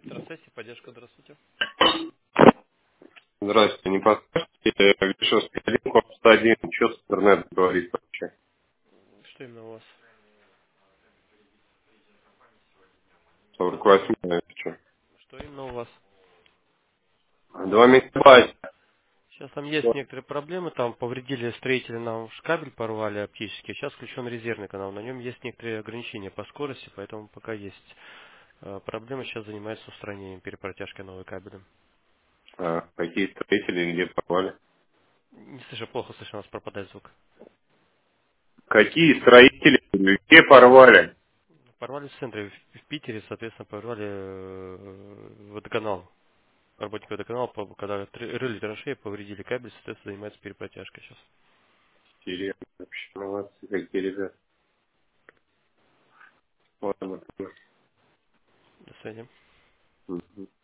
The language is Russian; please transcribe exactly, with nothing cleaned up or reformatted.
Электросессия, поддержка, здравствуйте. Здравствуйте, не подскажете, решил сказать, корпус один, что с интернетом говорит вообще? Что именно у вас? сорок восемь, наверное, что? Что именно у вас? два мегабайта. Сейчас там есть некоторые проблемы, там повредили строители, нам ш- кабель порвали оптический, сейчас включен резервный канал, на нем есть некоторые ограничения по скорости, поэтому пока есть э, проблемы, сейчас занимается устранением, перепротяжкой новой кабеля. А, какие строители, где порвали? Не слышу, плохо слышно, у нас пропадает звук. Какие строители, где порвали? Порвали в центре, в в Питере, соответственно, порвали э, водоканал. Работники водоканала, по- когда тр- рыли траншеи, повредили кабель, соответственно, занимается перепротяжкой сейчас. Интересно, вообще, молодцы, какие ребята. Ладно, До свидания. ладно.